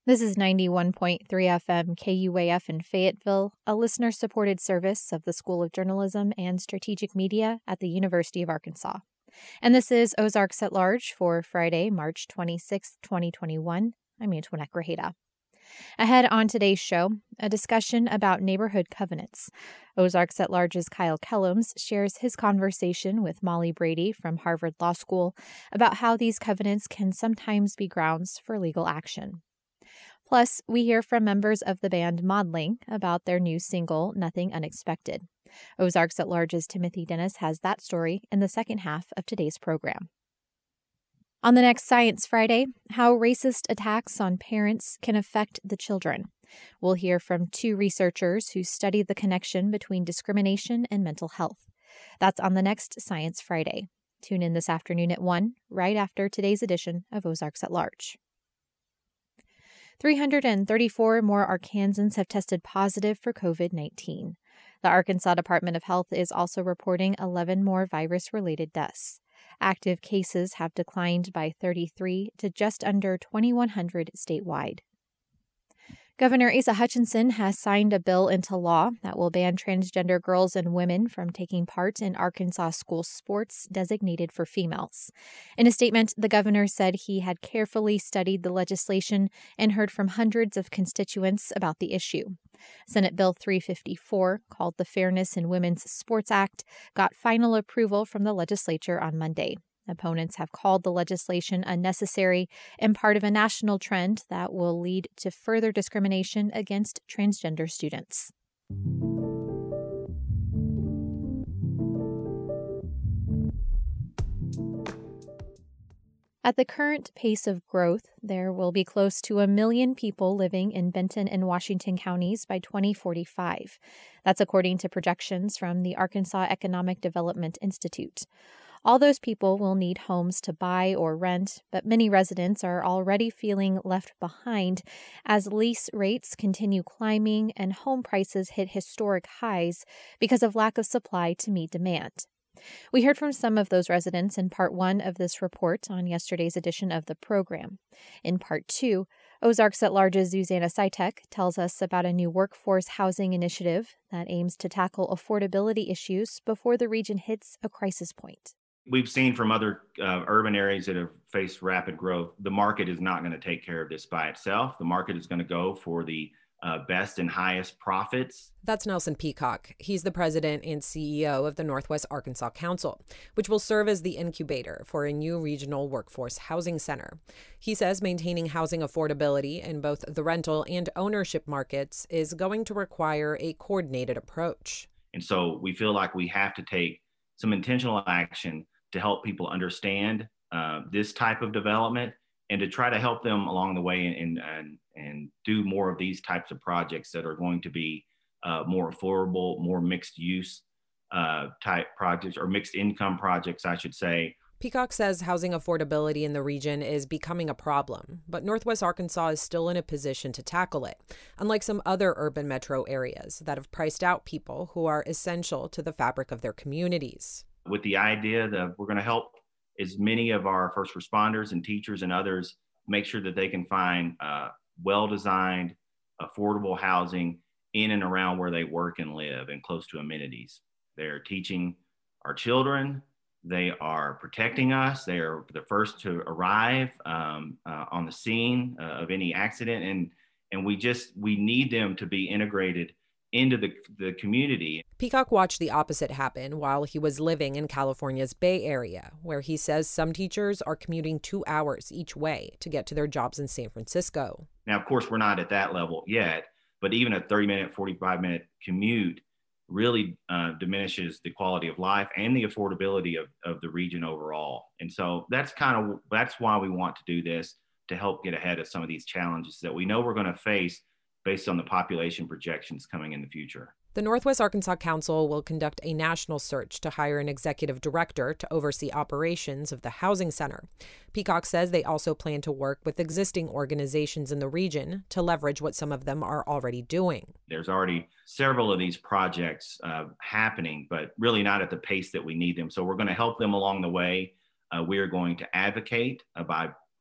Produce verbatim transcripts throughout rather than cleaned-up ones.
This is ninety-one point three F M K U A F in Fayetteville, a listener-supported service of the School of Journalism and Strategic Media at the University of Arkansas. And this is Ozarks at Large for Friday, March twenty-sixth, twenty twenty-one. I'm Antoinette Grajeda. Ahead on today's show, a discussion about neighborhood covenants. Ozarks at Large's Kyle Kellums shares his conversation with Molly Brady from Harvard Law School about how these covenants can sometimes be grounds for legal action. Plus, we hear from members of the band Maudling about their new single, Nothing Unexpected. Ozarks at Large's Timothy Dennis has that story in the second half of today's program. On the next Science Friday, how racist attacks on parents can affect the children. We'll hear from two researchers who studied the connection between discrimination and mental health. That's on the next Science Friday. Tune in this afternoon at one, right after today's edition of Ozarks at Large. three hundred thirty-four more Arkansans have tested positive for covid nineteen. The Arkansas Department of Health is also reporting eleven more virus-related deaths. Active cases have declined by thirty-three to just under twenty-one hundred statewide. Governor Asa Hutchinson has signed a bill into law that will ban transgender girls and women from taking part in Arkansas school sports designated for females. In a statement, the governor said he had carefully studied the legislation and heard from hundreds of constituents about the issue. Senate Bill three fifty-four, called the Fairness in Women's Sports Act, got final approval from the legislature on Monday. Opponents have called the legislation unnecessary and part of a national trend that will lead to further discrimination against transgender students. At the current pace of growth, there will be close to a million people living in Benton and Washington counties by twenty forty-five. That's according to projections from the Arkansas Economic Development Institute. All those people will need homes to buy or rent, but many residents are already feeling left behind as lease rates continue climbing and home prices hit historic highs because of lack of supply to meet demand. We heard from some of those residents in part one of this report on yesterday's edition of the program. In part two, Ozarks at Large's Zuzana Sitek tells us about a new workforce housing initiative that aims to tackle affordability issues before the region hits a crisis point. We've seen from other uh, urban areas that have faced rapid growth, the market is not going to take care of this by itself. The market is going to go for the uh, best and highest profits. That's Nelson Peacock. He's the president and C E O of the Northwest Arkansas Council, which will serve as the incubator for a new regional workforce housing center. He says maintaining housing affordability in both the rental and ownership markets is going to require a coordinated approach. And so we feel like we have to take some intentional action to help people understand uh, this type of development and to try to help them along the way and, and, and do more of these types of projects that are going to be uh, more affordable, more mixed use uh, type projects or mixed income projects, I should say. Peacock says housing affordability in the region is becoming a problem, but Northwest Arkansas is still in a position to tackle it, unlike some other urban metro areas that have priced out people who are essential to the fabric of their communities. With the idea that we're going to help as many of our first responders and teachers and others make sure that they can find uh, well-designed, affordable housing in and around where they work and live and close to amenities. They're teaching our children. They are protecting us. They are the first to arrive um, uh, on the scene uh, of any accident. And, and we just, we need them to be integrated into the, the community. Peacock watched the opposite happen while he was living in California's Bay Area, where he says some teachers are commuting two hours each way to get to their jobs in San Francisco. Now, of course, we're not at that level yet, but even a thirty minute, forty-five minute commute really uh, diminishes the quality of life and the affordability of, of the region overall. And so that's kind of, that's why we want to do this, to help get ahead of some of these challenges that we know we're going to face based on the population projections coming in the future. The Northwest Arkansas Council will conduct a national search to hire an executive director to oversee operations of the housing center. Peacock says they also plan to work with existing organizations in the region to leverage what some of them are already doing. There's already several of these projects uh, happening, but really not at the pace that we need them. So we're going to help them along the way. Uh, we are going to advocate uh, by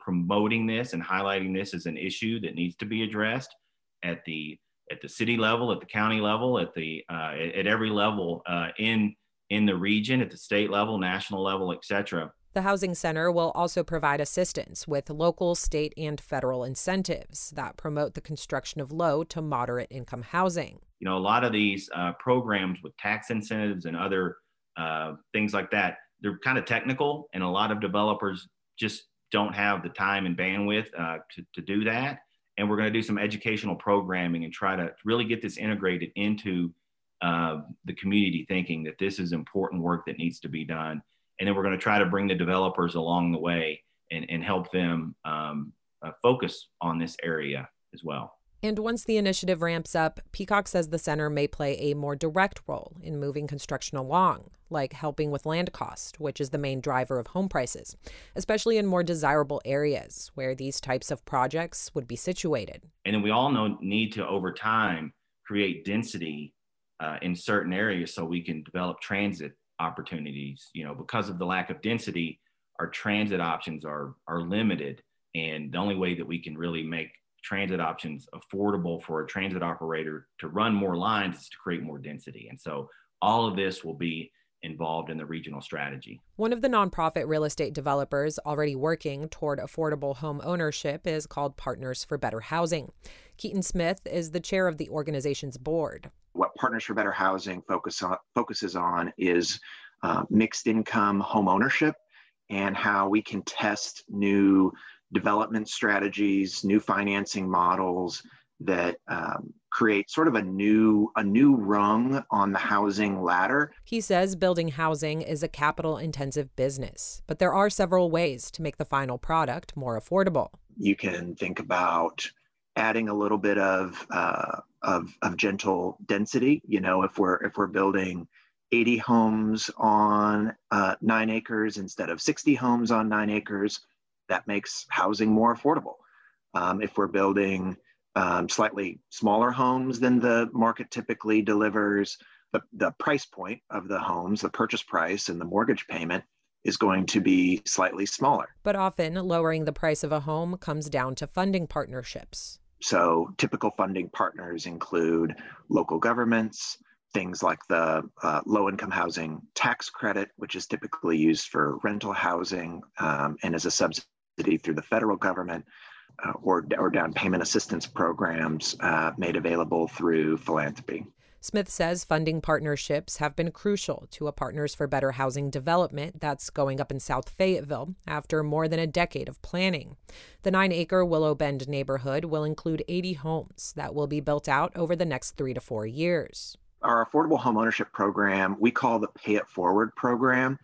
promoting this and highlighting this as an issue that needs to be addressed at the at the city level, at the county level, at the uh, at, at every level uh, in in the region, at the state level, national level, et cetera. The Housing Center will also provide assistance with local, state, and federal incentives that promote the construction of low to moderate income housing. You know, a lot of these uh, programs with tax incentives and other uh, things like that, they're kind of technical, and a lot of developers just don't have the time and bandwidth uh, to, to do that. And we're going to do some educational programming and try to really get this integrated into uh, the community thinking that this is important work that needs to be done. And then we're going to try to bring the developers along the way and, and help them um, uh, focus on this area as well. And once the initiative ramps up, Peacock says the center may play a more direct role in moving construction along, like helping with land cost, which is the main driver of home prices, especially in more desirable areas where these types of projects would be situated. And then we all know need to, over time, create density uh, in certain areas so we can develop transit opportunities. You know, because of the lack of density, our transit options are are limited, and the only way that we can really make transit options affordable for a transit operator to run more lines is to create more density. And so all of this will be involved in the regional strategy. One of the nonprofit real estate developers already working toward affordable home ownership is called Partners for Better Housing. Keaton Smith is the chair of the organization's board. What Partners for Better Housing focus on, focuses on is uh, mixed income home ownership and how we can test new development strategies, new financing models that um, create sort of a new a new rung on the housing ladder. He says building housing is a capital-intensive business, but there are several ways to make the final product more affordable. You can think about adding a little bit of uh, of, of gentle density. You know, if we're if we're building eighty homes on uh, nine acres instead of sixty homes on nine acres, that makes housing more affordable. Um, if we're building um, slightly smaller homes than the market typically delivers, the, the price point of the homes, the purchase price and the mortgage payment is going to be slightly smaller. But often lowering the price of a home comes down to funding partnerships. So typical funding partners include local governments, things like the uh, low-income housing tax credit, which is typically used for rental housing um, and is a subsidy through the federal government, uh, or, or down payment assistance programs uh, made available through philanthropy. Smith says funding partnerships have been crucial to a Partners for Better Housing development that's going up in South Fayetteville after more than a decade of planning. The nine-acre Willow Bend neighborhood will include eighty homes that will be built out over the next three to four years. Our affordable homeownership program, we call the Pay It Forward program,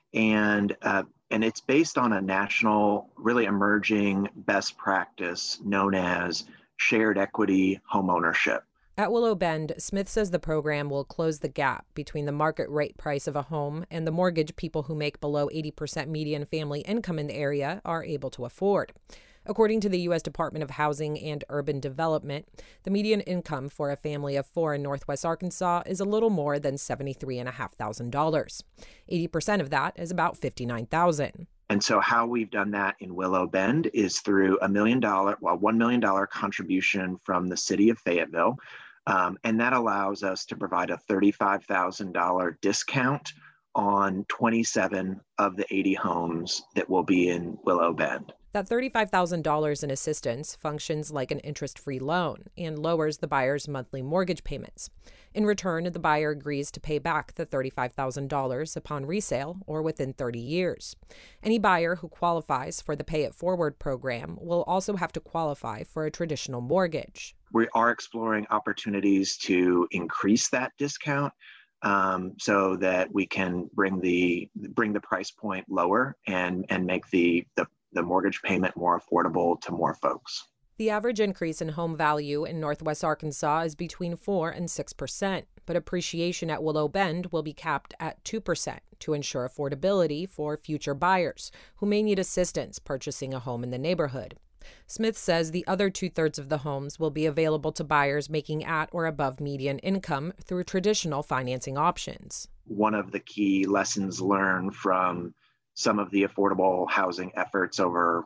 and uh, and it's based on a national, really emerging best practice known as shared equity homeownership. At Willow Bend, Smith says the program will close the gap between the market rate price of a home and the mortgage people who make below eighty percent median family income in the area are able to afford. According to the U S Department of Housing and Urban Development, the median income for a family of four in Northwest Arkansas is a little more than seventy-three thousand five hundred dollars. eighty percent of that is about fifty-nine thousand dollars. And so how we've done that in Willow Bend is through a million dollar, well, one million dollars contribution from the city of Fayetteville. Um, and that allows us to provide a thirty-five thousand dollars discount on twenty-seven of the eighty homes that will be in Willow Bend. That thirty-five thousand dollars in assistance functions like an interest-free loan and lowers the buyer's monthly mortgage payments. In return, the buyer agrees to pay back the thirty-five thousand dollars upon resale or within thirty years. Any buyer who qualifies for the Pay It Forward program will also have to qualify for a traditional mortgage. We are exploring opportunities to increase that discount um, so that we can bring the bring the price point lower and, and make the, the the mortgage payment more affordable to more folks. The average increase in home value in Northwest Arkansas is between four and six percent, but appreciation at Willow Bend will be capped at two percent to ensure affordability for future buyers who may need assistance purchasing a home in the neighborhood. Smith says the other two-thirds of the homes will be available to buyers making at or above median income through traditional financing options. One of the key lessons learned from some of the affordable housing efforts over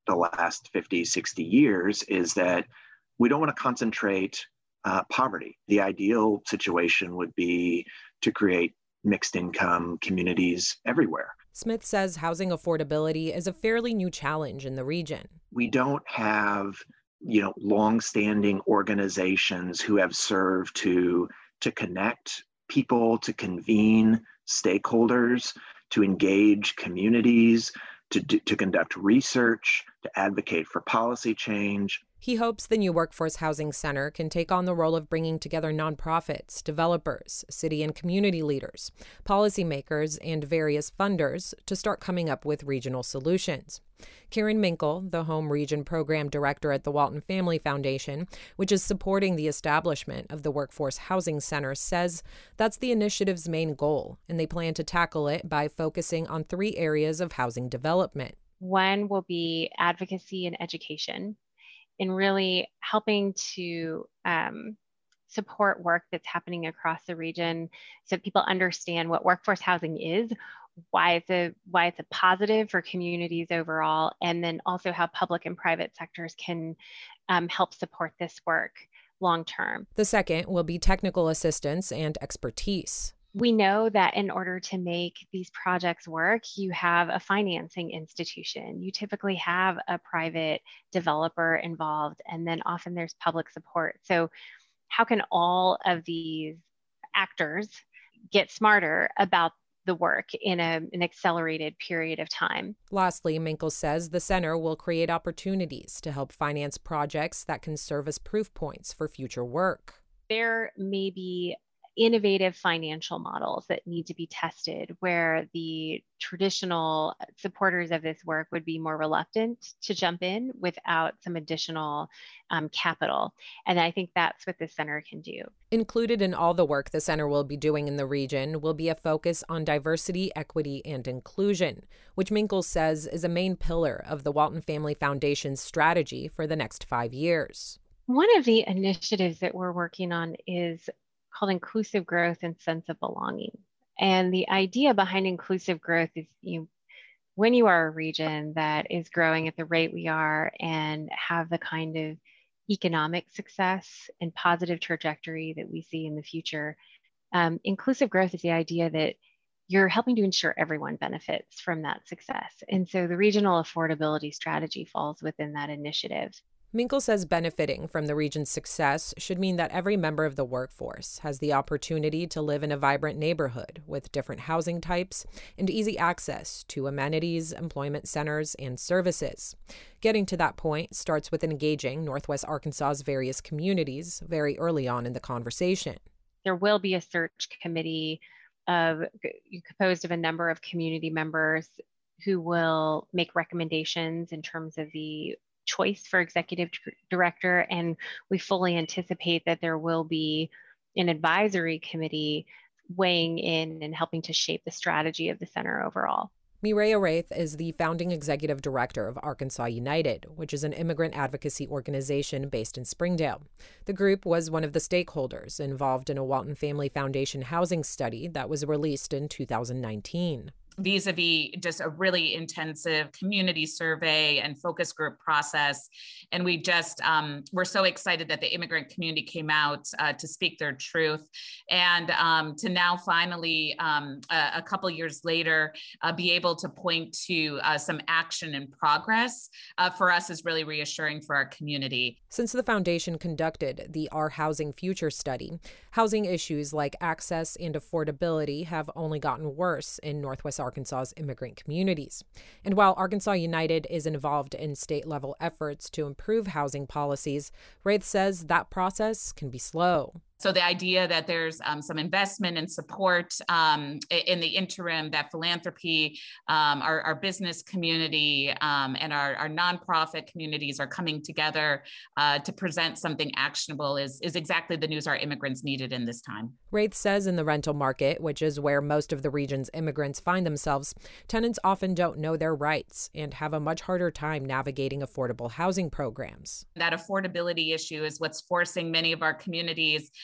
the last fifty, sixty years is that we don't want to concentrate uh, poverty. The ideal situation would be to create mixed income communities everywhere. Smith says housing affordability is a fairly new challenge in the region. We don't have, you know, longstanding organizations who have served to, to connect people, to convene stakeholders, to engage communities, to, to conduct research, to advocate for policy change. He hopes the new Workforce Housing Center can take on the role of bringing together nonprofits, developers, city and community leaders, policymakers, and various funders to start coming up with regional solutions. Karen Minkle, the Home Region Program Director at the Walton Family Foundation, which is supporting the establishment of the Workforce Housing Center, says that's the initiative's main goal, and they plan to tackle it by focusing on three areas of housing development. One will be advocacy and education, in really helping to um, support work that's happening across the region so people understand what workforce housing is, why it's a, why it's a positive for communities overall, and then also how public and private sectors can um, help support this work long term. The second will be technical assistance and expertise. We know that in order to make these projects work, you have a financing institution. You typically have a private developer involved, and then often there's public support. So how can all of these actors get smarter about the work in a, an accelerated period of time? Lastly, Minkle says the center will create opportunities to help finance projects that can serve as proof points for future work. There may be innovative financial models that need to be tested where the traditional supporters of this work would be more reluctant to jump in without some additional um, capital. And I think that's what the center can do. Included in all the work the center will be doing in the region will be a focus on diversity, equity, and inclusion, which Minkle says is a main pillar of the Walton Family Foundation's strategy for the next five years. One of the initiatives that we're working on is called inclusive growth and sense of belonging. And the idea behind inclusive growth is you, when you are a region that is growing at the rate we are and have the kind of economic success and positive trajectory that we see in the future, um, inclusive growth is the idea that you're helping to ensure everyone benefits from that success. And so the regional affordability strategy falls within that initiative. Minkle says benefiting from the region's success should mean that every member of the workforce has the opportunity to live in a vibrant neighborhood with different housing types and easy access to amenities, employment centers, and services. Getting to that point starts with engaging Northwest Arkansas's various communities very early on in the conversation. There will be a search committee of composed of a number of community members who will make recommendations in terms of the choice for executive director, and we fully anticipate that there will be an advisory committee weighing in and helping to shape the strategy of the center overall. Mireya Wraith is the founding executive director of Arkansas United, which is an immigrant advocacy organization based in Springdale. The group was one of the stakeholders involved in a Walton Family Foundation housing study that was released in two thousand nineteen. Vis-a-vis just a really intensive community survey and focus group process. And we just, um, we're so excited that the immigrant community came out uh, to speak their truth, and um, to now finally, um, a, a couple years later, uh, be able to point to uh, some action and progress uh, for us is really reassuring for our community. Since the foundation conducted the Our Housing Future study, housing issues like access and affordability have only gotten worse in Northwest Arkansas's immigrant communities. And while Arkansas United is involved in state-level efforts to improve housing policies, Wraith says that process can be slow. So the idea that there's um, some investment and support um, in the interim, that philanthropy, um, our, our business community, um, and our, our nonprofit communities are coming together uh, to present something actionable is, is exactly the news our immigrants needed in this time. Wraith says in the rental market, which is where most of the region's immigrants find themselves, tenants often don't know their rights and have a much harder time navigating affordable housing programs. That affordability issue is what's forcing many of our communities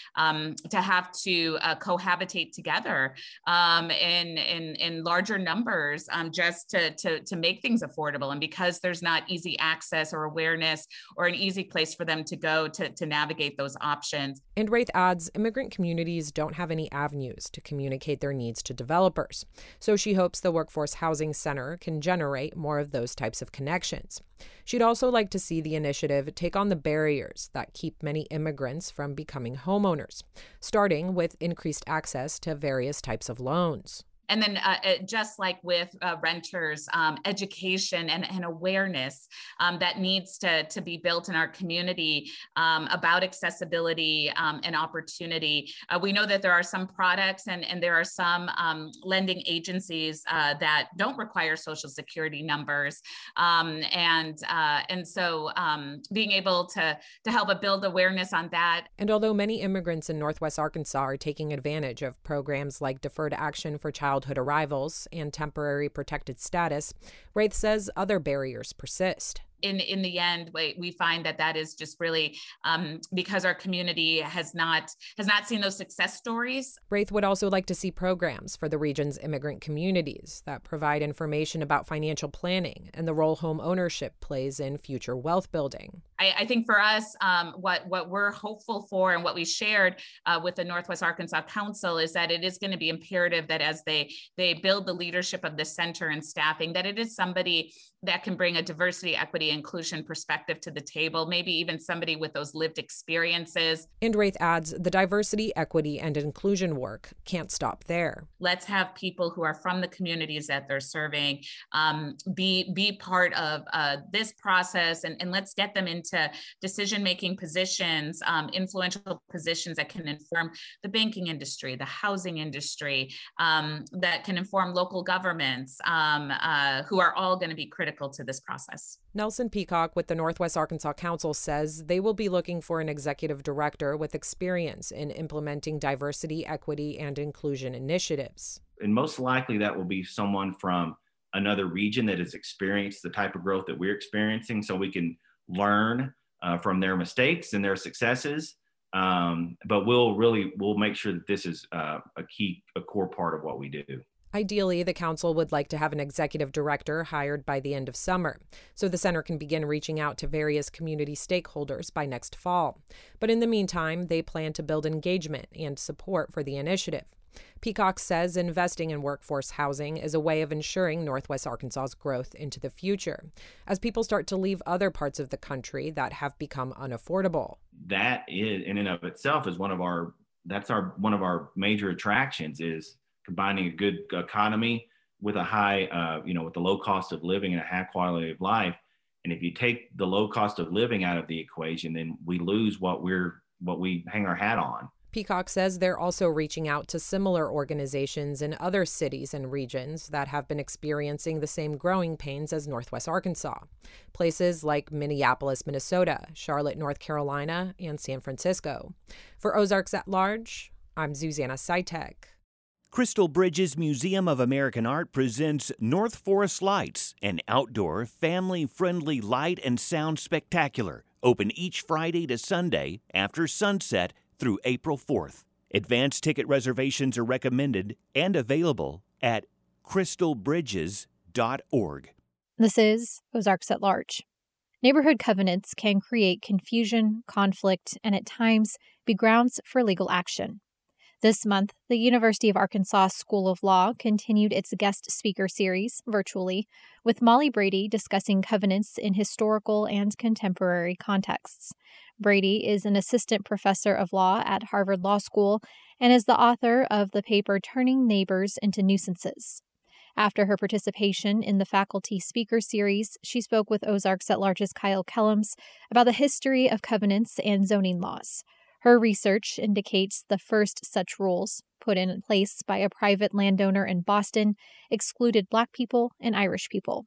um, to have to uh, cohabitate together um, in, in, in larger numbers um, just to, to, to make things affordable. And because there's not easy access or awareness or an easy place for them to go to, to navigate those options. And Wraith adds, immigrant communities don't have any avenues to communicate their needs to developers. So she hopes the Workforce Housing Center can generate more of those types of connections. She'd also like to see the initiative take on the barriers that keep many immigrants from becoming homeowners, starting with increased access to various types of loans. And then uh, just like with uh, renters, um, education and, and awareness um, that needs to, to be built in our community um, about accessibility um, and opportunity. Uh, we know that there are some products and, and there are some um, lending agencies uh, that don't require Social Security numbers. Um, and uh, and so um, being able to, to help build awareness on that. And although many immigrants in Northwest Arkansas are taking advantage of programs like Deferred Action for Child Childhood arrivals and temporary protected status, Wraith says other barriers persist. In, in the end, we, we find that that is just really um, because our community has not has not seen those success stories. Wraith would also like to see programs for the region's immigrant communities that provide information about financial planning and the role home ownership plays in future wealth building. I, I think for us, um, what, what we're hopeful for and what we shared uh, with the Northwest Arkansas Council is that it is going to be imperative that as they, they build the leadership of the center and staffing, that it is somebody that can bring a diversity, equity, inclusion perspective to the table, maybe even somebody with those lived experiences. And Wraith adds, the diversity, equity, and inclusion work can't stop there. Let's have people who are from the communities that they're serving um, be, be part of uh, this process, and, and let's get them into decision-making positions, um, influential positions that can inform the banking industry, the housing industry, um, that can inform local governments, um, uh, who are all going to be critical to this process. Nelson Peacock with the Northwest Arkansas Council says they will be looking for an executive director with experience in implementing diversity, equity, and inclusion initiatives. And most likely that will be someone from another region that has experienced the type of growth that we're experiencing, so we can learn uh, from their mistakes and their successes. Um, but we'll really, we'll make sure that this is uh, a key, a core part of what we do. Ideally, the council would like to have an executive director hired by the end of summer, so the center can begin reaching out to various community stakeholders by next fall. But in the meantime, they plan to build engagement and support for the initiative. Peacock says investing in workforce housing is a way of ensuring Northwest Arkansas's growth into the future, as people start to leave other parts of the country that have become unaffordable. That is, in and of itself, is one of our, that's our, one of our major attractions, is combining a good economy with a high, uh, you know, with the low cost of living and a high quality of life. And if you take the low cost of living out of the equation, then we lose what we're, what we hang our hat on. Peacock says they're also reaching out to similar organizations in other cities and regions that have been experiencing the same growing pains as Northwest Arkansas. Places like Minneapolis, Minnesota, Charlotte, North Carolina, and San Francisco. For Ozarks at Large, I'm Zuzanna Sitek. Crystal Bridges Museum of American Art presents North Forest Lights, an outdoor, family-friendly light and sound spectacular, open each Friday to Sunday after sunset through April fourth. Advance ticket reservations are recommended and available at crystal bridges dot org. This is Ozarks at Large. Neighborhood covenants can create confusion, conflict, and at times be grounds for legal action. This month, the University of Arkansas School of Law continued its guest speaker series virtually, with Molly Brady discussing covenants in historical and contemporary contexts. Brady is an assistant professor of law at Harvard Law School and is the author of the paper Turning Neighbors into Nuisances. After her participation in the faculty speaker series, she spoke with Ozarks at Large's Kyle Kellums about the history of covenants and zoning laws. Her research indicates the first such rules, put in place by a private landowner in Boston, excluded Black people and Irish people.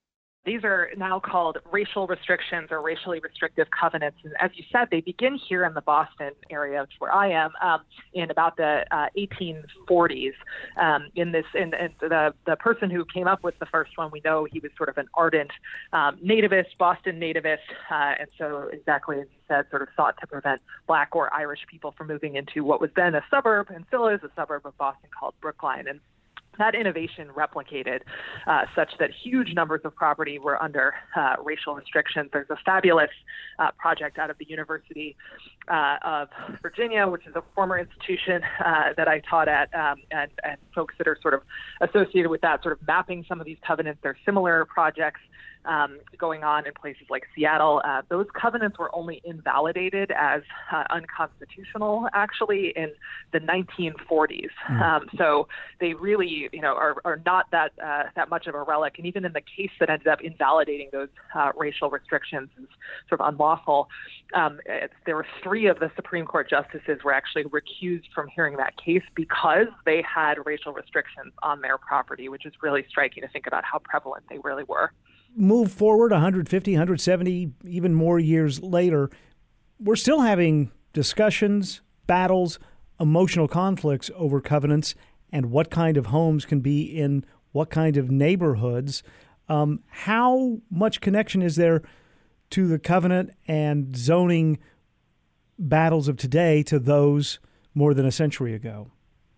These are now called racial restrictions or racially restrictive covenants. And as you said, they begin here in the Boston area, which is where I am, um, in about the uh, eighteen forties. Um, in this, in, in the the person who came up with the first one, we know he was sort of an ardent um, nativist, Boston nativist, uh, and so exactly as you said, sort of sought to prevent Black or Irish people from moving into what was then a suburb and still is a suburb of Boston called Brookline. And that innovation replicated uh, such that huge numbers of property were under uh, racial restrictions. There's a fabulous uh, project out of the University uh, of Virginia, which is a former institution uh, that I taught at, um, and, and folks that are sort of associated with that, sort of mapping some of these covenants. There are similar projects Um, going on in places like Seattle. Uh, those covenants were only invalidated as uh, unconstitutional, actually, in the nineteen forties. Mm. Um, so they really, you know, are, are not that uh, that much of a relic. And even in the case that ended up invalidating those uh, racial restrictions as sort of unlawful, um, it, there were three of the Supreme Court justices were actually recused from hearing that case because they had racial restrictions on their property, which is really striking to think about how prevalent they really were. Move forward one hundred fifty, one hundred seventy, even more years later, we're still having discussions, battles, emotional conflicts over covenants and what kind of homes can be in what kind of neighborhoods. Um, how much connection is there to the covenant and zoning battles of today to those more than a century ago?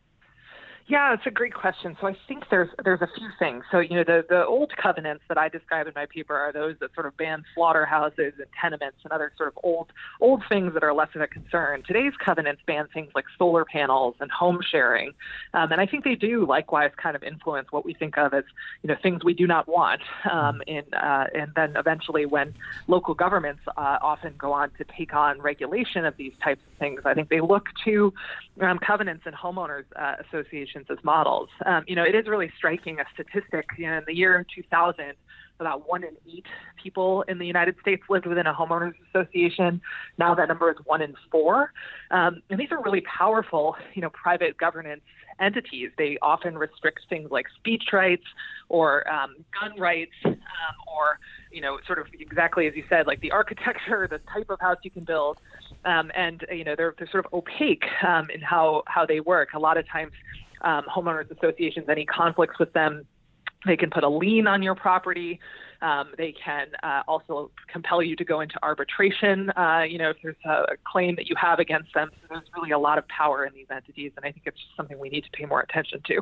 Yeah, it's a great question. So I think there's there's a few things. So, you know, the, the old covenants that I describe in my paper are those that sort of ban slaughterhouses and tenements and other sort of old old things that are less of a concern. Today's covenants ban things like solar panels and home sharing. Um, and I think they do likewise kind of influence what we think of as, you know, things we do not want. Um, in, uh, and then eventually when local governments uh, often go on to take on regulation of these types of things, I think they look to um, covenants and homeowners uh, associations as models. Um, you know, it is really striking a statistic. You know, in the year two thousand, about one in eight people in the United States lived within a homeowners association. Now that number is one in four. Um, and these are really powerful, you know, private governance entities. They often restrict things like speech rights or um, gun rights um, or, you know, sort of exactly as you said, like the architecture, the type of house you can build. Um, and, you know, they're, they're sort of opaque um, in how, how they work. A lot of times, Um, homeowners associations, any conflicts with them, they can put a lien on your property. Um, they can uh, also compel you to go into arbitration, uh, you know, if there's a claim that you have against them. So there's really a lot of power in these entities, and I think it's just something we need to pay more attention to.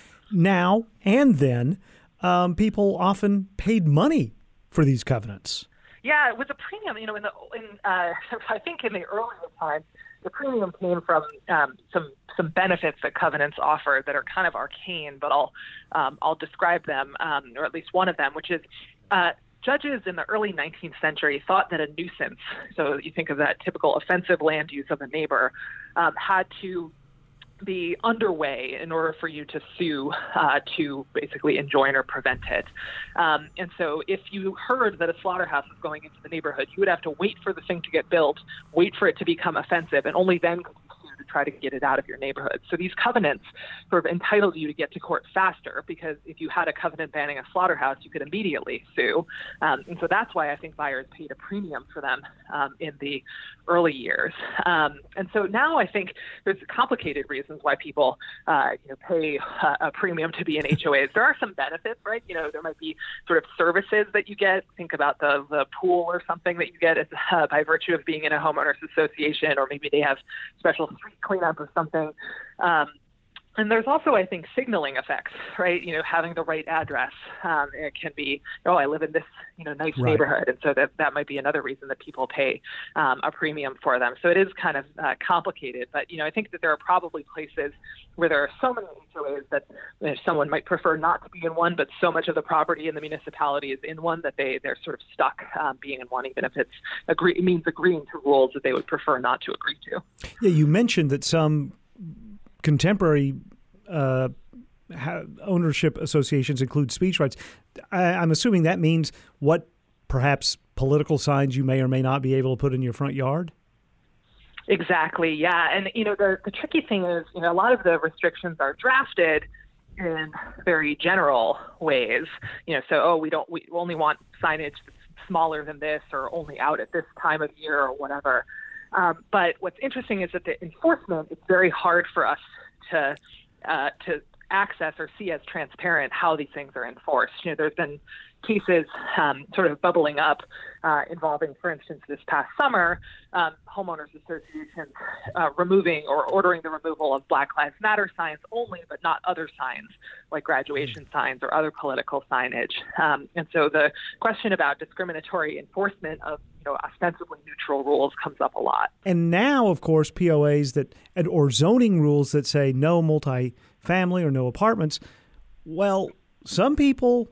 Now and then, um, people often paid money for these covenants. Yeah, it was a premium, you know, in the, in, uh, I think in the earlier times, the premium came from um, some some benefits that covenants offer that are kind of arcane, but I'll um, I'll describe them, um, or at least one of them, which is uh, judges in the early nineteenth century thought that a nuisance, so you think of that typical offensive land use of a neighbor, um, had to be underway in order for you to sue uh, to basically enjoin or prevent it. Um, and so if you heard that a slaughterhouse was going into the neighborhood, you would have to wait for the thing to get built, wait for it to become offensive, and only then could you sue to try to get it out of your neighborhood. So these covenants sort of entitled you to get to court faster, because if you had a covenant banning a slaughterhouse, you could immediately sue. Um, and so that's why I think buyers paid a premium for them um, in the early years. Um, and so now I think there's complicated reasons why people uh, you know, pay a, a premium to be in H O As. There are some benefits, right? You know, there might be sort of services that you get. Think about the, the pool or something that you get as, uh, by virtue of being in a homeowners association, or maybe they have special street cleanup or something. Um, And there's also, I think, signaling effects, right? You know, having the right address. Um, it can be, oh, I live in this, you know, nice right. neighborhood. And so that, that might be another reason that people pay um, a premium for them. So it is kind of uh, complicated. But, you know, I think that there are probably places where there are so many H O As that you know, someone might prefer not to be in one, but so much of the property in the municipality is in one that they, they're sort of stuck um, being in one, even if it's agree, it means agreeing to rules that they would prefer not to agree to. Yeah, you mentioned that some contemporary uh, ownership associations include speech rights. I, I'm assuming that means what perhaps political signs you may or may not be able to put in your front yard? Exactly, yeah. And, you know, the, the tricky thing is, you know, a lot of the restrictions are drafted in very general ways, you know, so, oh, we don't, we only want signage that's smaller than this or only out at this time of year or whatever. Um, but what's interesting is that the enforcement, it's very hard for us to, uh, to access or see as transparent how these things are enforced. You know, there's been cases um, sort of bubbling up uh, involving, for instance, this past summer, um, homeowners associations uh, removing or ordering the removal of Black Lives Matter signs only, but not other signs like graduation signs or other political signage. Um, and so the question about discriminatory enforcement of, you know, ostensibly neutral rules comes up a lot. And now, of course, P O As that or zoning rules that say no multi-family or no apartments. Well, some people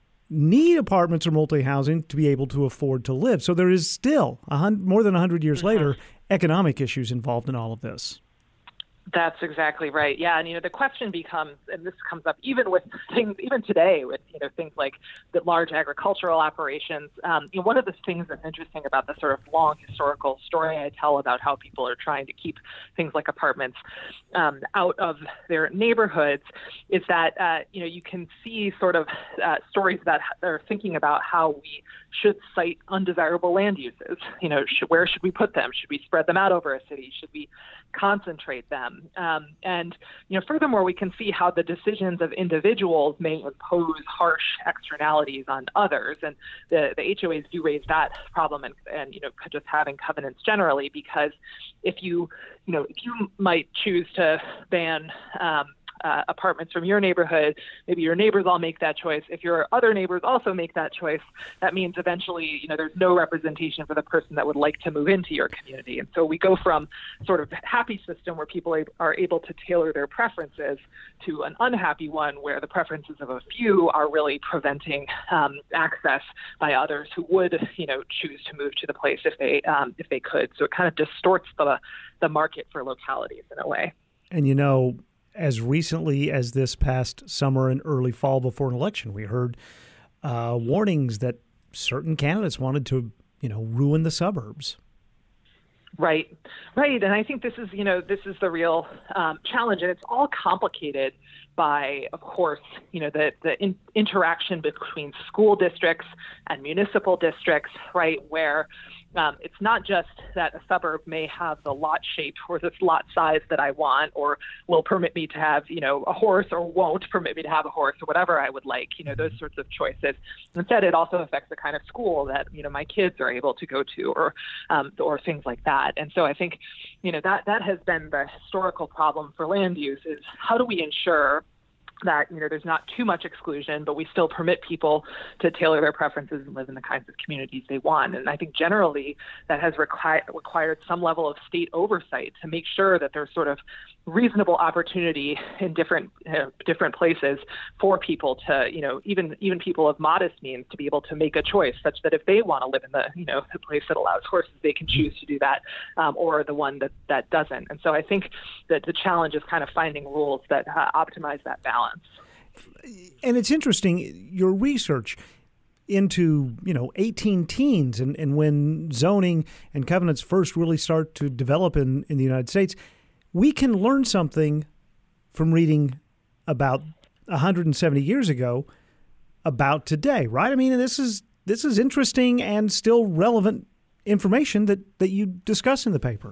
need apartments or multi-housing to be able to afford to live. So there is still, a hundred, more than one hundred years mm-hmm. later, economic issues involved in all of this. That's exactly right. Yeah, and you know the question becomes, and this comes up even with things, even today, with you know things like the large agricultural operations. Um, you know, one of the things that's interesting about the sort of long historical story I tell about how people are trying to keep things like apartments um, out of their neighborhoods is that uh, you know you can see sort of uh, stories that are thinking about how we should cite undesirable land uses. You know, should, where should we put them? Should we spread them out over a city? Should we concentrate them? Um, and, you know, furthermore, we can see how the decisions of individuals may impose harsh externalities on others. And the, the H O As do raise that problem and, and, you know, just having covenants generally, because if you, you know, if you might choose to ban um, Uh, apartments from your neighborhood, maybe your neighbors all make that choice. If your other neighbors also make that choice, that means eventually, you know, there's no representation for the person that would like to move into your community. And so we go from sort of happy system where people are able to tailor their preferences to an unhappy one where the preferences of a few are really preventing um, access by others who would, you know, choose to move to the place if they um, if they could. So it kind of distorts the the market for localities in a way. And you know, as recently as this past summer and early fall before an election, we heard uh, warnings that certain candidates wanted to, you know, ruin the suburbs. Right, right. And I think this is, you know, this is the real um, challenge. And it's all complicated by, of course, you know, the, the in- interaction between school districts and municipal districts, right, where Um, it's not just that a suburb may have the lot shape or this lot size that I want, or will permit me to have, you know, a horse, or won't permit me to have a horse, or whatever I would like, you know, those sorts of choices. Instead, it also affects the kind of school that, you know, my kids are able to go to, or um, or things like that. And so I think, you know, that that has been the historical problem for land use, is how do we ensure that, you know, there's not too much exclusion, but we still permit people to tailor their preferences and live in the kinds of communities they want. And I think generally that has requi- required some level of state oversight to make sure that there's sort of reasonable opportunity in different uh, different places for people to, you know, even even people of modest means to be able to make a choice such that if they want to live in the, you know, the place that allows horses, they can choose to do that, um, or the one that, that doesn't. And so I think that the challenge is kind of finding rules that uh, optimize that balance. And it's interesting, your research into, you know, eighteen teens and, and when zoning and covenants first really start to develop in, in the United States, we can learn something from reading about one hundred seventy years ago about today, right? I mean, this is this is interesting and still relevant information that, that you discuss in the paper.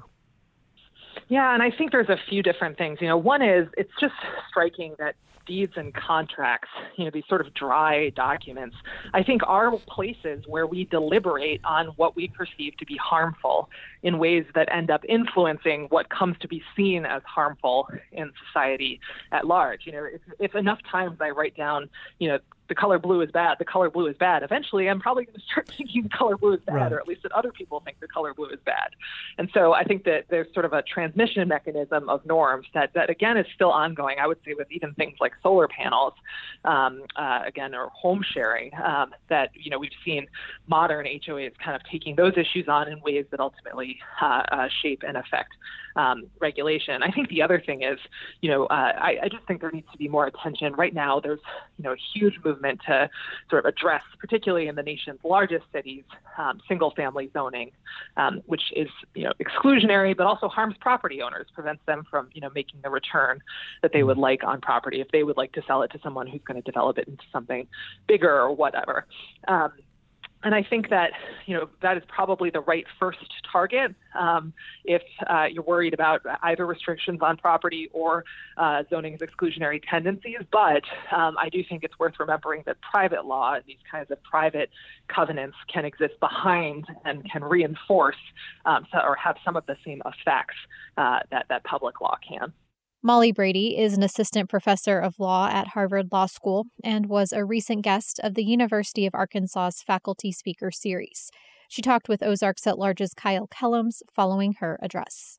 Yeah, and I think there's a few different things. You know, one is it's just striking that deeds and contracts, you know, these sort of dry documents, I think are places where we deliberate on what we perceive to be harmful in ways that end up influencing what comes to be seen as harmful in society at large. You know, if, if enough times I write down, you know, the color blue is bad, the color blue is bad, eventually I'm probably going to start thinking the color blue is bad, right. Or at least that other people think the color blue is bad. And so I think that there's sort of a transmission mechanism of norms that, that again, is still ongoing, I would say, with even things like solar panels, um, uh, again, or home sharing, um, that, you know, we've seen modern H O As kind of taking those issues on in ways that ultimately uh, uh, shape and affect um, regulation. I think the other thing is, you know, uh, I, I just think there needs to be more attention. Right now, there's, you know, a huge movement movement to sort of address, particularly in the nation's largest cities, um, single-family zoning, um, which is, you know, exclusionary, but also harms property owners, prevents them from, you know, making the return that they would like on property if they would like to sell it to someone who's going to develop it into something bigger or whatever. Um, And I think that, you know, that is probably the right first target um, if uh, you're worried about either restrictions on property or uh, zoning's exclusionary tendencies. But um, I do think it's worth remembering that private law and these kinds of private covenants can exist behind and can reinforce um, so, or have some of the same effects uh, that, that public law can. Molly Brady is an assistant professor of law at Harvard Law School and was a recent guest of the University of Arkansas's Faculty Speaker Series. She talked with Ozarks at Large's Kyle Kellums following her address.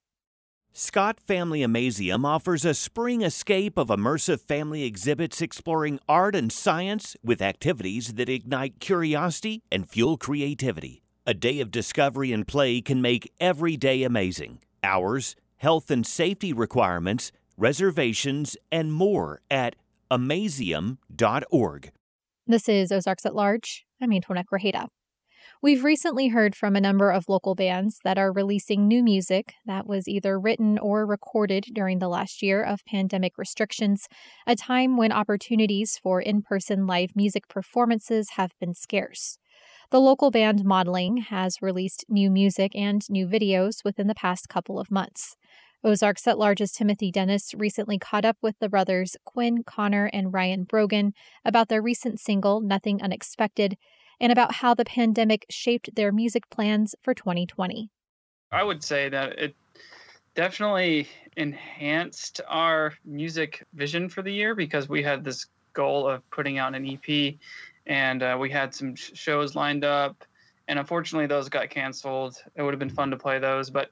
Scott Family Amazeum offers a spring escape of immersive family exhibits exploring art and science with activities that ignite curiosity and fuel creativity. A day of discovery and play can make every day amazing. Hours, health and safety requirements, reservations, and more at amazeum dot org. This is Ozarks at Large. I'm Antoinette Grajeda. We've recently heard from a number of local bands that are releasing new music that was either written or recorded during the last year of pandemic restrictions, a time when opportunities for in-person live music performances have been scarce. The local band Modeling has released new music and new videos within the past couple of months. Ozarks at Large's Timothy Dennis recently caught up with the brothers Quinn, Connor, and Ryan Brogan about their recent single, Nothing Unexpected, and about how the pandemic shaped their music plans for twenty twenty. I would say that it definitely enhanced our music vision for the year because we had this goal of putting out an E P, and uh, we had some sh- shows lined up, and unfortunately those got canceled. It would have been fun to play those, but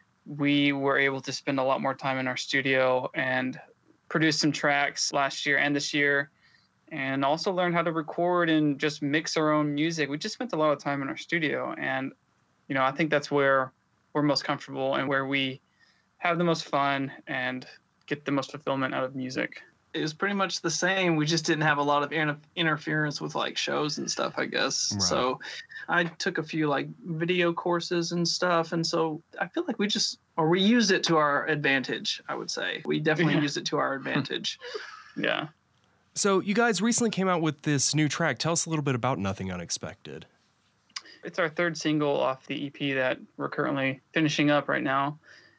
we were able to spend a lot more time in our studio and produce some tracks last year and this year, and also learn how to record and just mix our own music. We just spent a lot of time in our studio, and you know, I think that's where we're most comfortable and where we have the most fun and get the most fulfillment out of music. It was pretty much the same. We just didn't have a lot of inter- interference with like shows and stuff, I guess. Right. So I took a few like video courses and stuff. And so I feel like we just, or we used it to our advantage, I would say. We definitely yeah. used it to our advantage. Yeah. So you guys recently came out with this new track. Tell us a little bit about Nothing Unexpected. It's our third single off the E P that we're currently finishing up right now.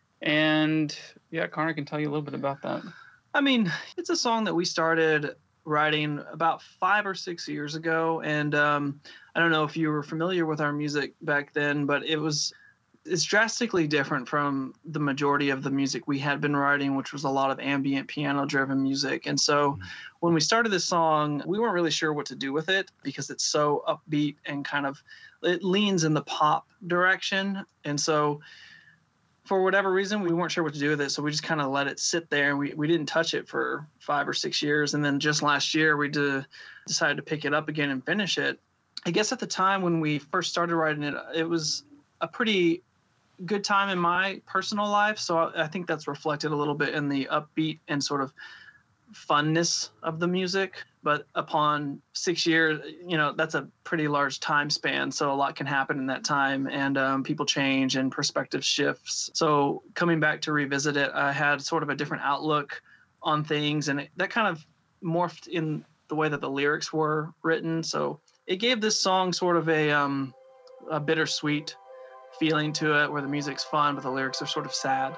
And yeah, Connor can tell you a little bit about that. I mean, it's a song that we started writing about five or six years ago. And um, I don't know if you were familiar with our music back then, but it was it's drastically different from the majority of the music we had been writing, which was a lot of ambient piano-driven music. And so mm-hmm. when we started this song, we weren't really sure what to do with it because it's so upbeat and kind of, it leans in the pop direction. And so for whatever reason, we weren't sure what to do with it. So we just kind of let it sit there, and we, we didn't touch it for five or six years. And then just last year, we de- decided to pick it up again and finish it. I guess at the time when we first started writing it, it was a pretty good time in my personal life. So I, I think that's reflected a little bit in the upbeat and sort of funness of the music. But upon six years, you know, that's a pretty large time span. So a lot can happen in that time, and um, people change and perspective shifts. So coming back to revisit it, I had sort of a different outlook on things, and it, that kind of morphed in the way that the lyrics were written. So it gave this song sort of a, um, a bittersweet feeling to it, where the music's fun, but the lyrics are sort of sad.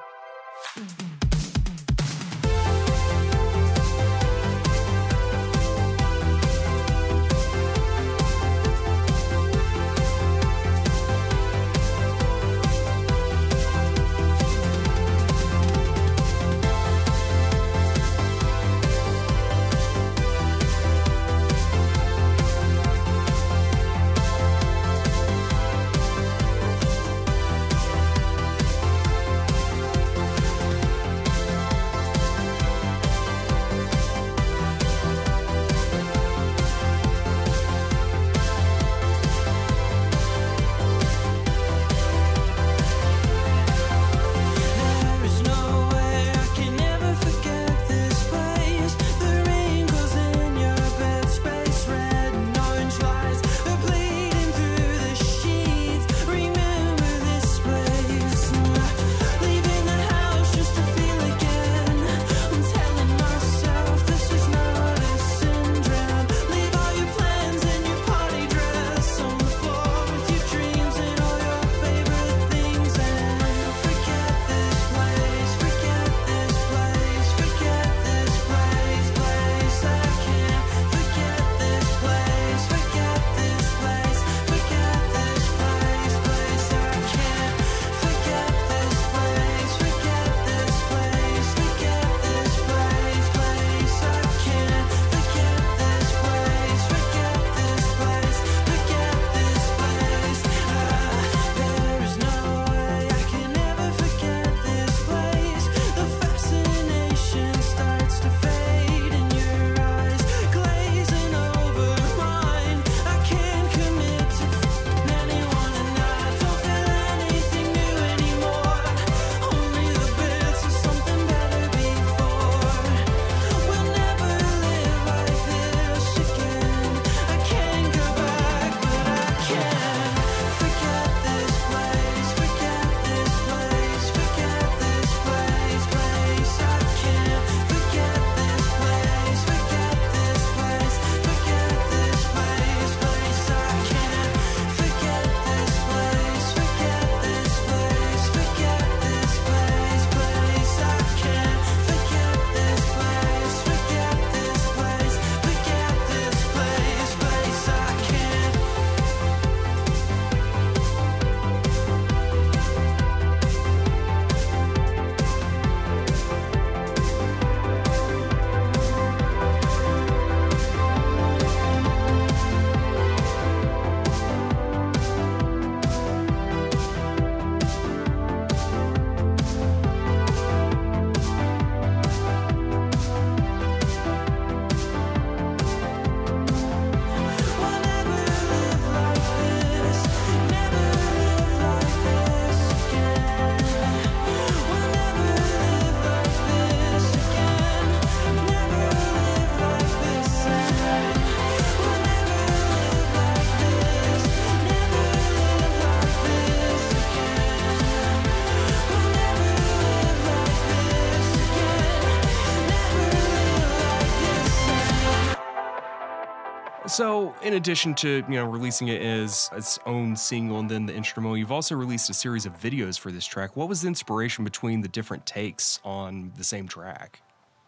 So, in addition to, you know, releasing it as its own single and then the instrumental, you've also released a series of videos for this track. What was the inspiration between the different takes on the same track?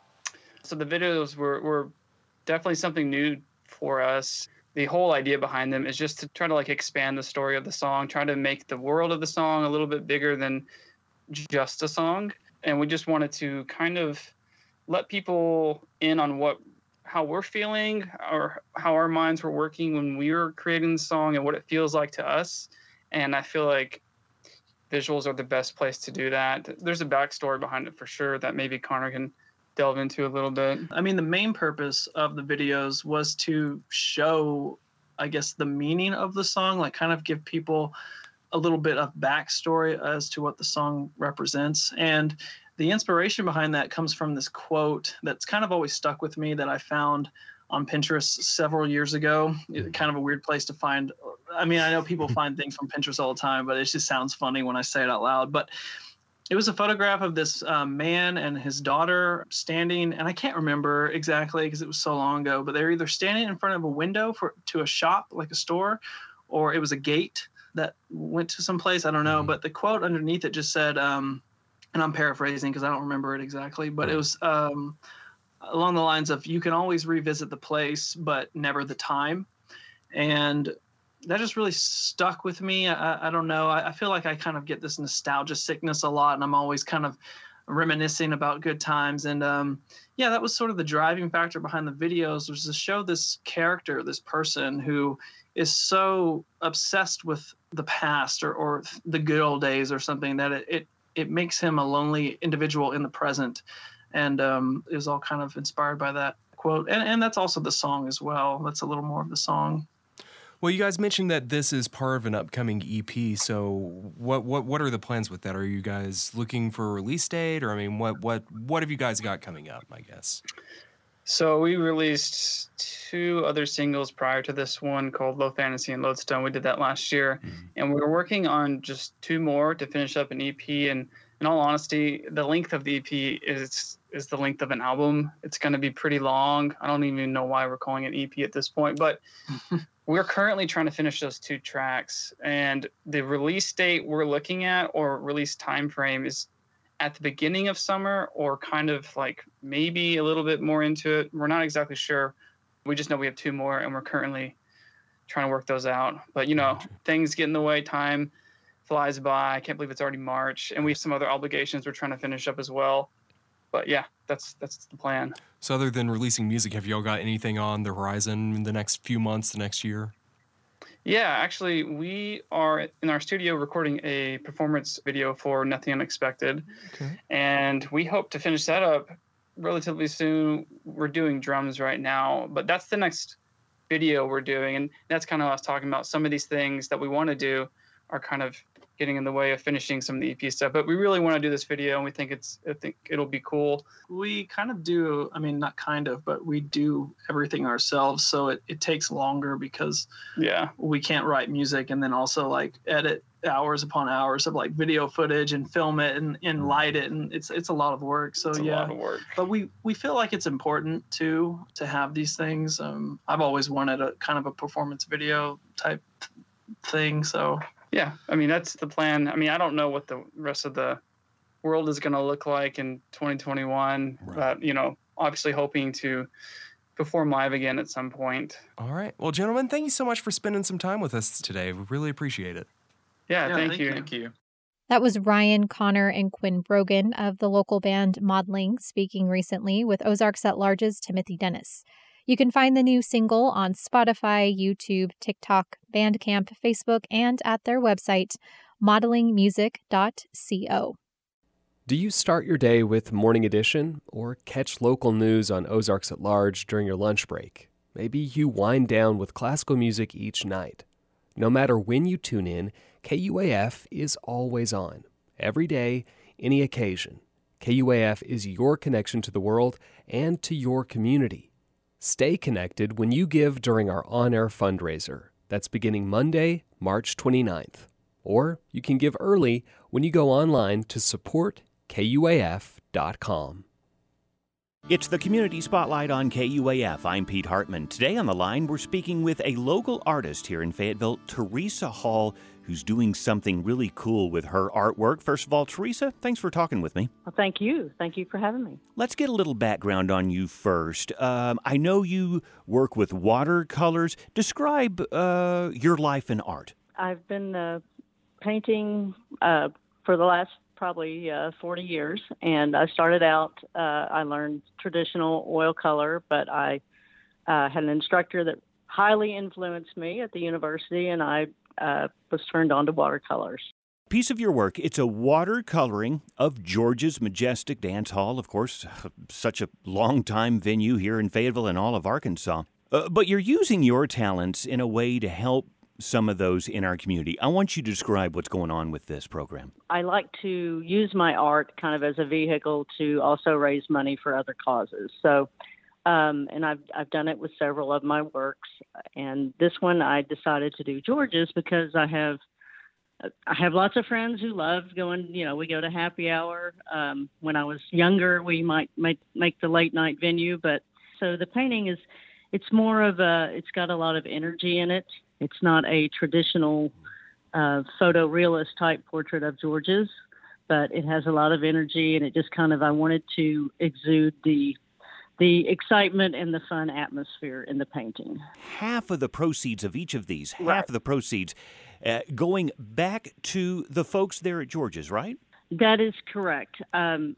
So the videos were, were definitely something new for us. The whole idea behind them is just to try to like expand the story of the song, try to make the world of the song a little bit bigger than just a song. And we just wanted to kind of let people in on what how we're feeling or how our minds were working when we were creating the song and what it feels like to us. And I feel like visuals are the best place to do that. There's a backstory behind it for sure that maybe Connor can delve into a little bit. I mean, the main purpose of the videos was to show, I guess, the meaning of the song, like kind of give people a little bit of backstory as to what the song represents. And the inspiration behind that comes from this quote that's kind of always stuck with me that I found on Pinterest several years ago. It, kind of a weird place to find. I mean, I know people find things from Pinterest all the time, but it just sounds funny when I say it out loud. But it was a photograph of this um, man and his daughter standing, and I can't remember exactly because it was so long ago, but they were either standing in front of a window for to a shop, like a store, or it was a gate that went to some place. I don't know. But the quote underneath it just said, um, and I'm paraphrasing because I don't remember it exactly, but it was um, along the lines of, you can always revisit the place, but never the time. And that just really stuck with me. I, I don't know. I, I feel like I kind of get this nostalgia sickness a lot, and I'm always kind of reminiscing about good times. And um, yeah, that was sort of the driving factor behind the videos, was to show this character, this person who is so obsessed with the past or, or the good old days or something that it, it it makes him a lonely individual in the present. And um, it was all kind of inspired by that quote. And, and that's also the song as well. That's a little more of the song. Well, you guys mentioned that this is part of an upcoming E P. So what what what are the plans with that? Are you guys looking for a release date? Or, I mean, what what what have you guys got coming up, I guess? So we released two other singles prior to this one called Low Fantasy and Lodestone. We did that last year. Mm-hmm. And we were working on just two more to finish up an E P. And in all honesty, the length of the E P is is the length of an album. It's going to be pretty long. I don't even know why we're calling it E P at this point. But we're currently trying to finish those two tracks. And the release date we're looking at, or release time frame, is at the beginning of summer, or kind of like maybe a little bit more into it. We're not exactly sure. We just know we have two more, and we're currently trying to work those out. But, you know, things get in the way. Time flies by. I can't believe it's already March, and we have some other obligations we're trying to finish up as well. But yeah, that's that's the plan. So other than releasing music, have y'all got anything on the horizon in the next few months, the next year? Yeah, actually, we are in our studio recording a performance video for Nothing Unexpected. Okay. And we hope to finish that up relatively soon. We're doing drums right now, but that's the next video we're doing. And that's kind of what I was talking about. Some of these things that we want to do are kind of getting in the way of finishing some of the E P stuff. But we really want to do this video, and we think it's I think it'll be cool. We kind of do, I mean, not kind of, but we do everything ourselves. So it, it takes longer because yeah, we can't write music and then also like edit hours upon hours of like video footage and film it and, and light it. And it's it's a lot of work. So it's a yeah, lot of work. But we, we feel like it's important too, to have these things. Um, I've always wanted a kind of a performance video type thing. So yeah, I mean, that's the plan. I mean, I don't know what the rest of the world is going to look like in twenty twenty-one, right. But, you know, obviously hoping to perform live again at some point. All right. Well, gentlemen, thank you so much for spending some time with us today. We really appreciate it. Yeah, yeah thank, thank you. you. Thank you. That was Ryan, Connor, and Quinn Brogan of the local band Modeling speaking recently with Ozarks at Large's Timothy Dennis. You can find the new single on Spotify, YouTube, TikTok, Bandcamp, Facebook, and at their website, modeling music dot co. Do you start your day with Morning Edition or catch local news on Ozarks at Large during your lunch break? Maybe you wind down with classical music each night. No matter when you tune in, K U A F is always on. Every day, any occasion. K U A F is your connection to the world and to your community. Stay connected when you give during our on-air fundraiser. That's beginning Monday, March twenty-ninth. Or you can give early when you go online to support K U A F dot com. It's the Community Spotlight on K U A F. I'm Pete Hartman. Today on the line, we're speaking with a local artist here in Fayetteville, Teresa Hall, who's doing something really cool with her artwork. First of all, Teresa, thanks for talking with me. Well, thank you. Thank you for having me. Let's get a little background on you first. Um, I know you work with watercolors. Describe uh, your life in art. I've been uh, painting uh, for the last probably uh, forty years, and I started out, uh, I learned traditional oil color, but I uh, had an instructor that highly influenced me at the university, and I uh, was turned on to watercolors. Piece of your work, it's a watercoloring of George's Majestic Dance Hall, of course, such a long-time venue here in Fayetteville and all of Arkansas. Uh, but you're using your talents in a way to help some of those in our community. I want you to describe what's going on with this program. I like to use my art kind of as a vehicle to also raise money for other causes. So, um, and I've I've done it with several of my works. And this one I decided to do George's because I have I have lots of friends who love going. You know, we go to happy hour. Um, when I was younger, we might make make the late night venue. But so the painting is, it's more of a. It's got a lot of energy in it. It's not a traditional uh, photorealist type portrait of George's, but it has a lot of energy, and it just kind of, I wanted to exude the the excitement and the fun atmosphere in the painting. Half of the proceeds of each of these, half Right. of the proceeds uh, going back to the folks there at George's, right? That is correct. Um,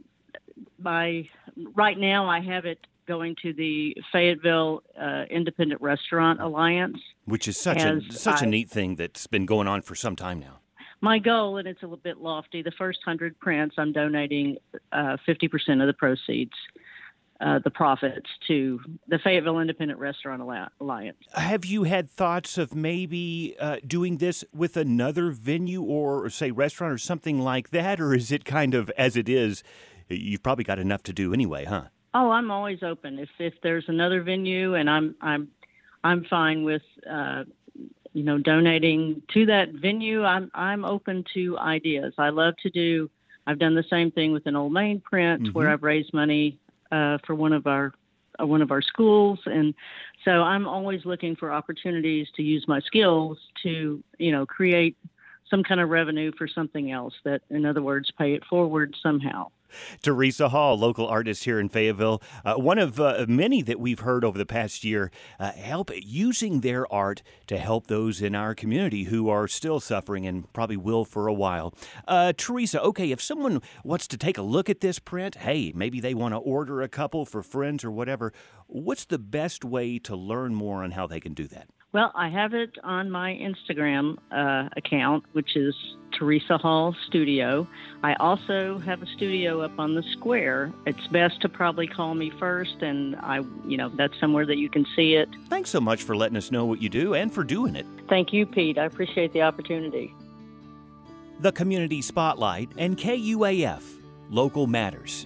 by right now, I have it going to the Fayetteville uh, Independent Restaurant Alliance. Which is such As a such a I- neat thing that's been going on for some time now. My goal, and it's a little bit lofty, the first hundred prints, I'm donating uh, fifty percent of the proceeds, uh, the profits, to the Fayetteville Independent Restaurant Alliance. Have you had thoughts of maybe uh, doing this with another venue or, say, restaurant or something like that? Or is it kind of as it is, you've probably got enough to do anyway, huh? Oh, I'm always open. If if there's another venue, and I'm I'm I'm fine with uh, you know donating to that venue. I'm I'm open to ideas. I love to do. I've done the same thing with an Old Main print Mhm. where I've raised money uh, for one of our uh, one of our schools, and so I'm always looking for opportunities to use my skills to you know create some kind of revenue for something else. That, in other words, pay it forward somehow. Teresa Hall, local artist here in Fayetteville, uh, one of uh, many that we've heard over the past year, uh, help using their art to help those in our community who are still suffering and probably will for a while. Uh, Teresa, okay, if someone wants to take a look at this print, hey, maybe they want to order a couple for friends or whatever, what's the best way to learn more on how they can do that? Well, I have it on my Instagram uh, account, which is Teresa Hall Studio. I also have a studio up on the square. It's best to probably call me first, and I, you know, that's somewhere that you can see it. Thanks so much for letting us know what you do and for doing it. Thank you, Pete. I appreciate the opportunity. The Community Spotlight and K U A F, Local Matters.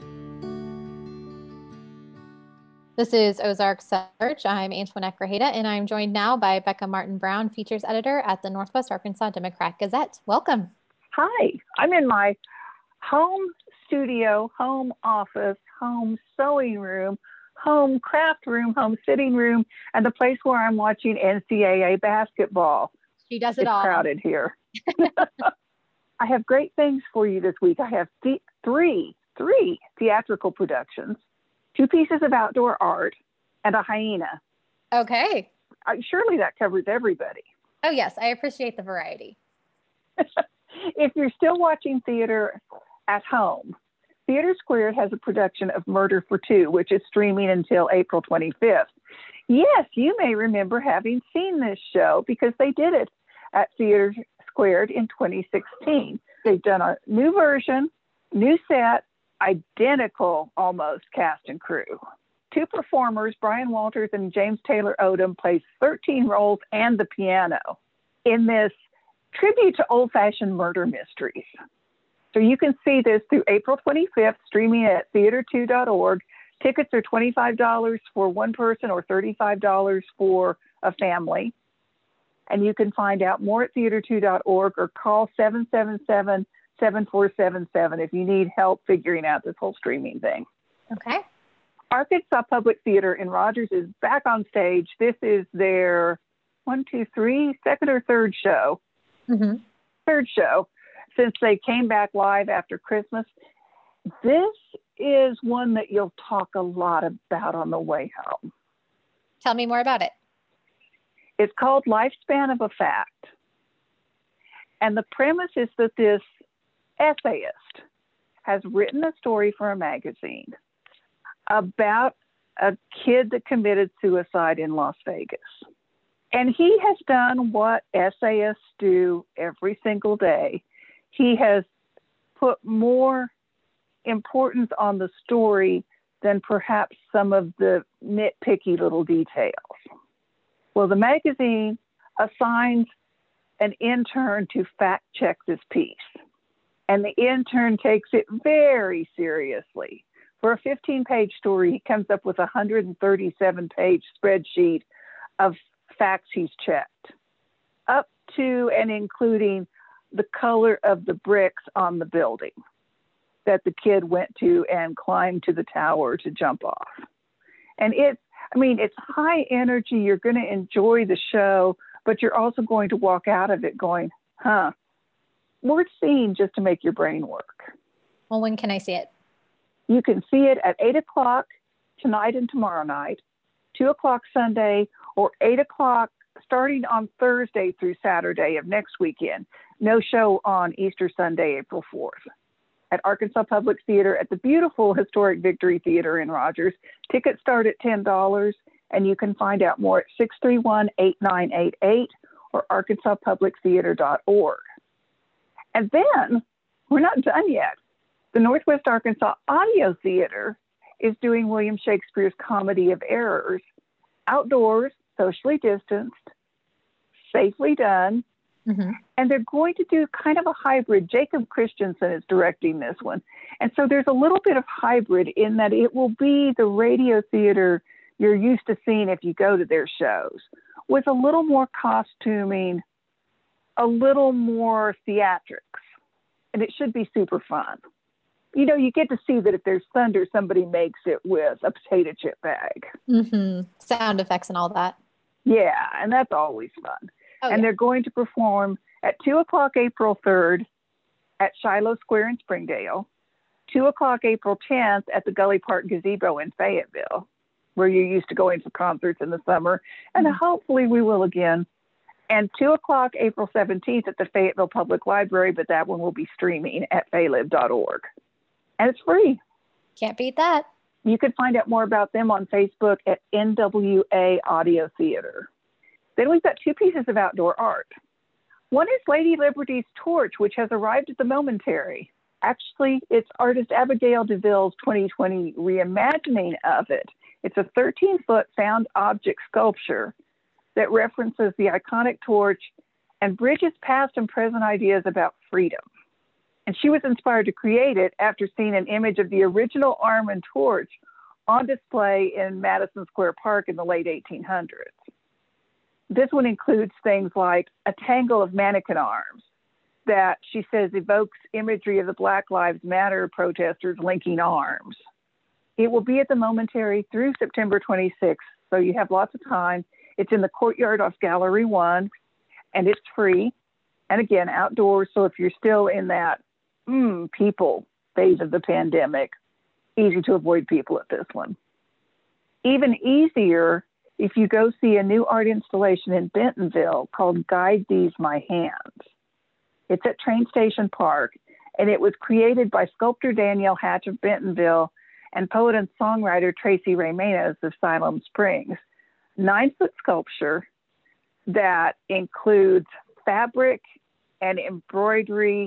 This is Ozarks at Large. I'm Antoinette Grajeda, and I'm joined now by Becca Martin-Brown, features editor at the Northwest Arkansas Democrat-Gazette. Welcome. Hi, I'm in my home studio, home office, home sewing room, home craft room, home sitting room, and the place where I'm watching N C double A basketball. She does it it's all. crowded here. I have great things for you this week. I have th- three, three theatrical productions, two pieces of outdoor art, and a hyena. Okay. Uh, surely that covers everybody. Oh, yes. I appreciate the variety. If you're still watching theater at home, Theater Squared has a production of Murder for Two, which is streaming until April twenty-fifth. Yes, you may remember having seen this show because they did it at Theater Squared in twenty sixteen. They've done a new version, new set, identical almost cast and crew. Two performers, Brian Walters and James Taylor Odom, plays thirteen roles and the piano in this tribute to old-fashioned murder mysteries. So you can see this through April twenty-fifth, streaming at theater two dot org. Tickets are twenty-five dollars for one person or thirty-five dollars for a family. And you can find out more at theater two dot org or call seven seven seven, seven four seven seven if you need help figuring out this whole streaming thing. Okay. Arkansas Public Theater in Rogers is back on stage. This is their one, two, three, second or third show. Mm-hmm. Third show since they came back live after Christmas. This is one that you'll talk a lot about on the way home. Tell me more about it. It's called Lifespan of a Fact. And the premise is that this essayist has written a story for a magazine about a kid that committed suicide in Las Vegas. And he has done what essayists do every single day. He has put more importance on the story than perhaps some of the nitpicky little details. Well, the magazine assigns an intern to fact check this piece. And the intern takes it very seriously. For a fifteen-page story, he comes up with a one hundred thirty-seven page spreadsheet of facts he's checked, up to and including the color of the bricks on the building that the kid went to and climbed to the tower to jump off. And it's, I mean, it's high energy. You're going to enjoy the show, but you're also going to walk out of it going, huh, worth seeing just to make your brain work. Well, when can I see it? You can see it at eight o'clock tonight and tomorrow night, two o'clock Sunday, or eight o'clock starting on Thursday through Saturday of next weekend. No show on Easter Sunday, April fourth. At Arkansas Public Theater at the beautiful historic Victory Theater in Rogers. Tickets start at ten dollars, and you can find out more at six three one, eight nine eight eight or arkansas public theater dot org. And then, we're not done yet. The Northwest Arkansas Audio Theater is doing William Shakespeare's Comedy of Errors, outdoors, socially distanced, safely done. Mm-hmm. And they're going to do kind of a hybrid. Jacob Christensen is directing this one. And so there's a little bit of hybrid in that it will be the radio theater you're used to seeing if you go to their shows, with a little more costuming, a little more theatrics. And it should be super fun. You know, you get to see that if there's thunder, somebody makes it with a potato chip bag. Mm-hmm. Sound effects and all that. Yeah, and that's always fun. Oh, and yeah. they're going to perform at two o'clock April third at Shiloh Square in Springdale, two o'clock April tenth at the Gully Park Gazebo in Fayetteville, where you're used to going for concerts in the summer, and mm-hmm. hopefully we will again, and two o'clock April seventeenth at the Fayetteville Public Library, but that one will be streaming at faylib dot org. And it's free. Can't beat that. You can find out more about them on Facebook at N W A Audio Theater. Then we've got two pieces of outdoor art. One is Lady Liberty's Torch, which has arrived at the Momentary. Actually, it's artist Abigail DeVille's twenty twenty reimagining of it. It's a thirteen-foot found object sculpture that references the iconic torch and bridges past and present ideas about freedom. And she was inspired to create it after seeing an image of the original arm and torch on display in Madison Square Park in the late eighteen hundreds. This one includes things like a tangle of mannequin arms that she says evokes imagery of the Black Lives Matter protesters linking arms. It will be at the Momentary through September twenty-sixth, so you have lots of time. It's in the courtyard off Gallery One, and it's free. And again, outdoors, so if you're still in that mm, people phase of the pandemic, easy to avoid people at this one. Even easier if you go see a new art installation in Bentonville called Guide These My Hands. It's at Train Station Park, and it was created by sculptor Danielle Hatch of Bentonville and poet and songwriter Tracy Ray Manas of Siloam Springs. Nine-foot sculpture that includes fabric and embroidery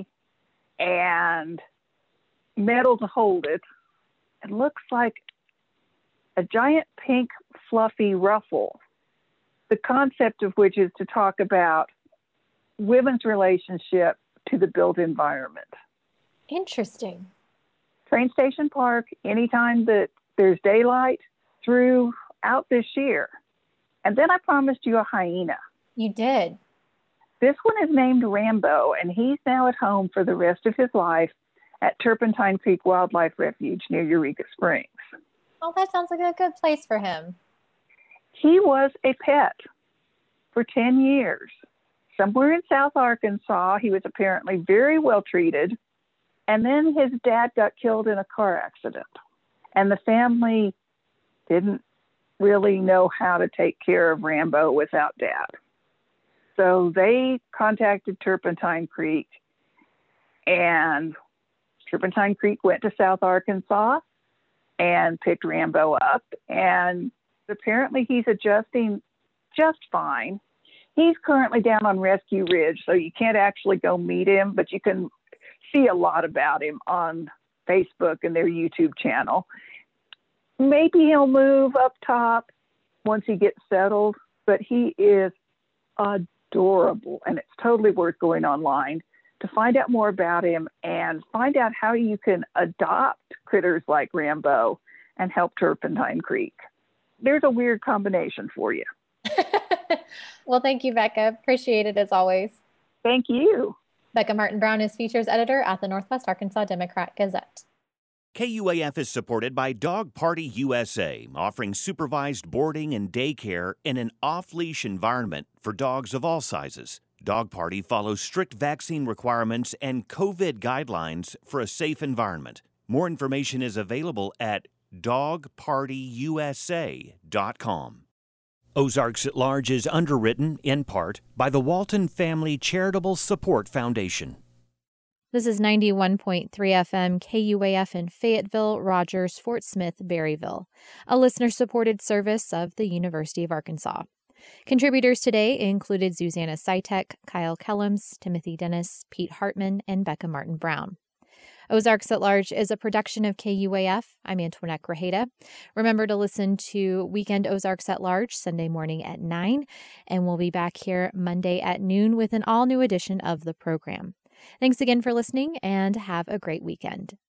and metal to hold it. It looks like a giant pink fluffy ruffle, the concept of which is to talk about women's relationship to the built environment. Interesting. Train Station Park, anytime that there's daylight throughout this year. And then I promised you a hyena. You did. This one is named Rambo, and he's now at home for the rest of his life at Turpentine Creek Wildlife Refuge near Eureka Springs. Oh, that sounds like a good place for him. He was a pet for ten years. Somewhere in South Arkansas, he was apparently very well treated. And then his dad got killed in a car accident. And the family didn't really know how to take care of Rambo without dad. So they contacted Turpentine Creek, and Turpentine Creek went to South Arkansas and picked Rambo up. And apparently he's adjusting just fine. He's currently down on Rescue Ridge, so you can't actually go meet him, but you can see a lot about him on Facebook and their YouTube channel. Maybe he'll move up top once he gets settled, but he is adorable, and it's totally worth going online to find out more about him and find out how you can adopt critters like Rambo and help Turpentine Creek. There's a weird combination for you. Well, thank you, Becca. Appreciate it as always. Thank you. Becca Martin Brown is features editor at the Northwest Arkansas Democrat Gazette. K U A F is supported by Dog Party U S A, offering supervised boarding and daycare in an off-leash environment for dogs of all sizes. Dog Party follows strict vaccine requirements and COVID guidelines for a safe environment. More information is available at dog party u s a dot com. Ozarks at Large is underwritten, in part, by the Walton Family Charitable Support Foundation. This is ninety-one point three F M K U A F in Fayetteville, Rogers, Fort Smith, Berryville, a listener-supported service of the University of Arkansas. Contributors today included Susanna Sitek, Kyle Kellums, Timothy Dennis, Pete Hartman, and Becca Martin Brown. Ozarks at Large is a production of K U A F. I'm Antoinette Grajeda. Remember to listen to Weekend Ozarks at Large Sunday morning at nine, and we'll be back here Monday at noon with an all-new edition of the program. Thanks again for listening, and have a great weekend.